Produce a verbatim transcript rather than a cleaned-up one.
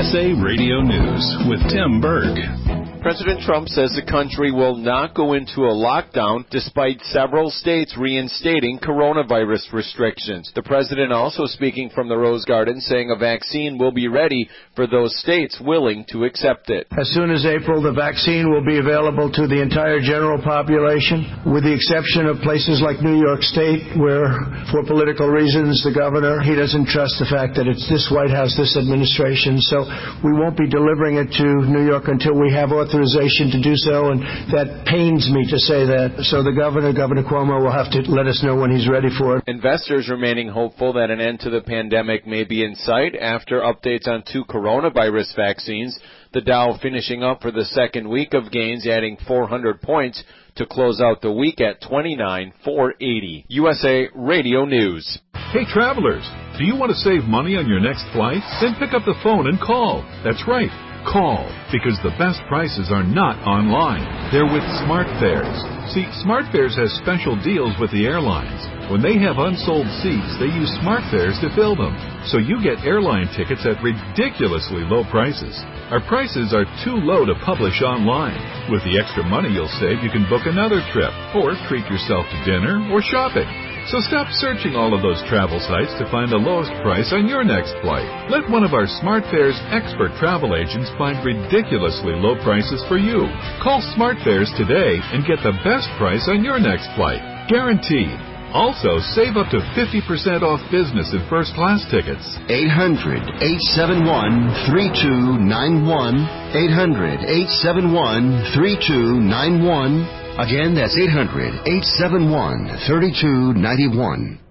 S A Radio News with Tim Berg. President Trump says the country will not go into a lockdown despite several states reinstating coronavirus restrictions. The president also speaking from the Rose Garden saying a vaccine will be ready for those states willing to accept it. As soon as April, the vaccine will be available to the entire general population, with the exception of places like New York State, where, for political reasons, the governor, he doesn't trust the fact that it's this White House, this administration, so we won't be delivering it to New York until we have authorization to do so, and that pains me to say that. So the governor, Governor Cuomo, will have to let us know when he's ready for it. Investors remaining hopeful that an end to the pandemic may be in sight after updates on two coronavirus vaccines. The Dow finishing up for the second week of gains, adding four hundred points to close out the week at twenty-nine thousand four hundred eighty. U S A Radio News. Hey, travelers, do you want to save money on your next flight? Then pick up the phone and call. That's right. Call, because the best prices are not online. They're with SmartFares. See, SmartFares has special deals with the airlines. When they have unsold seats, they use SmartFares to fill them. So you get airline tickets at ridiculously low prices. Our prices are too low to publish online. With the extra money you'll save, you can book another trip, or treat yourself to dinner or shopping. So stop searching all of those travel sites to find the lowest price on your next flight. Let one of our SmartFares expert travel agents find ridiculously low prices for you. Call SmartFares today and get the best price on your next flight. Guaranteed. Also, save up to fifty percent off business and first class tickets. eight hundred, eight seven one, three two nine one. eight hundred, eight seven one, three two nine one. Again, that's eight hundred, eight seven one, three two nine one.